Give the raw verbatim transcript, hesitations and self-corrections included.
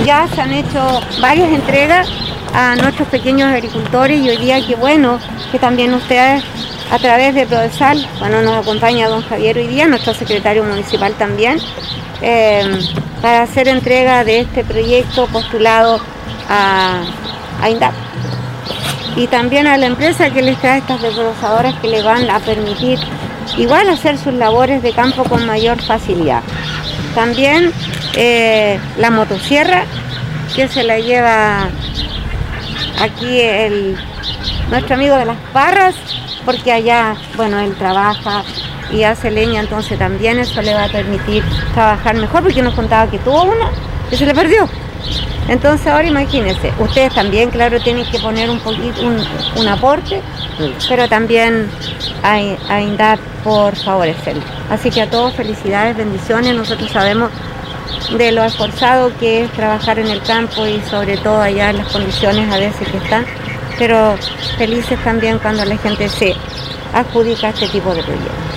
ya se han hecho varias entregas a nuestros pequeños agricultores y hoy día qué bueno que también ustedes a través de Prodesal, bueno, nos acompaña don Javier hoy día, nuestro secretario municipal también, eh, para hacer entrega de este proyecto postulado a, a INDAP. Y también a la empresa que les trae estas desbrozadoras que le van a permitir igual hacer sus labores de campo con mayor facilidad. También eh, la motosierra que se la lleva aquí el, nuestro amigo de las Parras, porque allá, bueno, él trabaja y hace leña, entonces también eso le va a permitir trabajar mejor, porque nos contaba que tuvo una que se le perdió. Entonces ahora imagínense, ustedes también, claro, tienen que poner un poquito, un, un aporte, pero también a, a INDAP por favorecerlo. Así que a todos felicidades, bendiciones, nosotros sabemos de lo esforzado que es trabajar en el campo y sobre todo allá en las condiciones a veces que están, pero felices también cuando la gente se adjudica este tipo de proyectos.